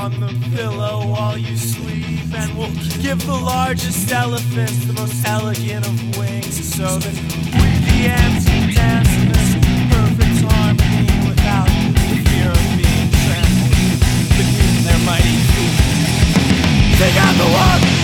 on the pillow while you sleep, and we'll give the largest elephants the most elegant of wings, so that we the ants can dance in this perfect harmony without the fear of being trampled beneath their mighty feet. They got the one.